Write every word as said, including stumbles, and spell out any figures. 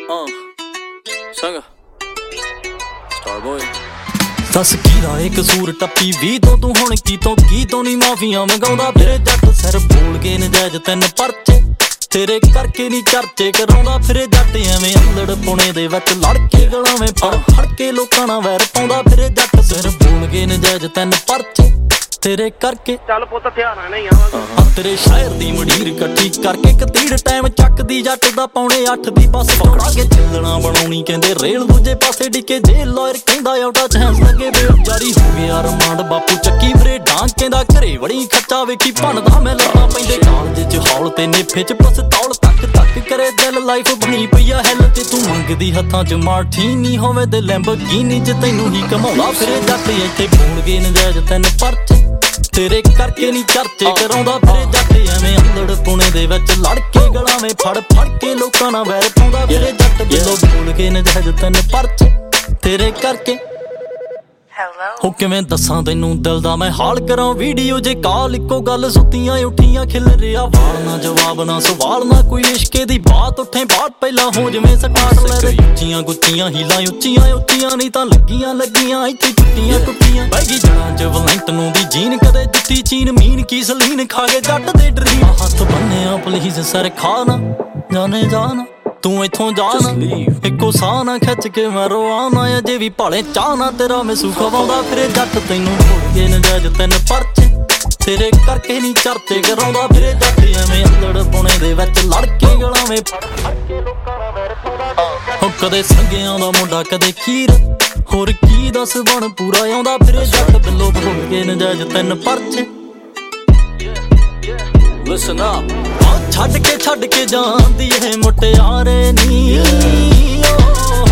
Uh, Sanga Starboy दस कीरा एक कसूर टप्पी भी तो तू हुण की तो की तो नहीं माफियां मंगाउंदा फिरे जट सिर बोल के नजायज तीन परचे तेरे करके नहीं चर्चे कराउंदा फिरे जट एवें अंदड़ पुणे दे विच लड़ के गलां में फड़ फड़ के लोकां नाल वैर पाउंदा फिरे जट सिर बोल के नजायज तीन परचे तेरे करके चल पुत ध्यान नहीं आवांगे तेरे शायर दी मडीर इकट्ठी करके कतीड़ टाइम चकदी जट दा पौने अठ दी बस पकड़ा के चलना बनाउणी कहंदे रेल दूजे पासे डिके जेल लॉयर कहंदा आउटा चांस लगे बेल जारी हो गया रमांड बापू चक्की बरे डांग कहंदा घरे बड़ी खच्चा वेखी भनदा मैं लड़ा पैंदे कालज च हौल ते नेफे च पस्तौल तक तक करे दिल लाइफ बनी पई आ हैल ते तू मंगदी हत्थां च मार्टीनी होवे ते लैंबोर्गिनी च तैनू ही घमाउंदा फिरे जट इत्थे बोल गए नजायज तीन परचे तेरे करके नहीं चर्चे कराउंदा फिरे जट एवें अंदड़ पुणे दे विच लड़ के गलां में फड़ फड़ के लोकां नाल वैर पाउंदा फिरे जट बिलो बोल के नजायज तीन परचे तेरे करके हो किवें दसां तैनू दिल दा मैं हाल करां वीडियो जे काल इक्को गल सुत्तियां उठियां खिल रिया वाल ना जवाब ना सवाल ना कोई इश्के दी बात उठे बात पहला हो जवें स्टार्ट ले उच्चियां गुच्चियां हीलां उच्चियां उच्चियां नहीं तां लगियां लगियां इत्थे टुट्टियां टुट्टियां बैगी जड़ां च वलैंट नूं दी जीन कदे जुੱਤੀ चीन मीन की सलीन खा के जट दे ड्रीम हत्थ बन्निया प्लीज सर खाना जाने जाना तू इथों जाना इको साह ना खिच के मैं रोआना अजे भी भाले चाहना तेरा मैं सुख खवाउंदा फिरे जट तैनू भुल के नजायज तीन परचे तेरे करके नहीं चर्चे कराउंदा फिरे जट एवें अंदड़ पुणे दे विच लड़ के गलां में फड़ फड़ के लोकां नाल वैर पाउंदा हो कदे संगियां दा मुंडा कदे खीर होर की दस बण पूरा आउंदा फिरे जट बिलो भुल के नजायज तीन परचे Listen up छड़ के छड़ के जांदी है मुटियारे नी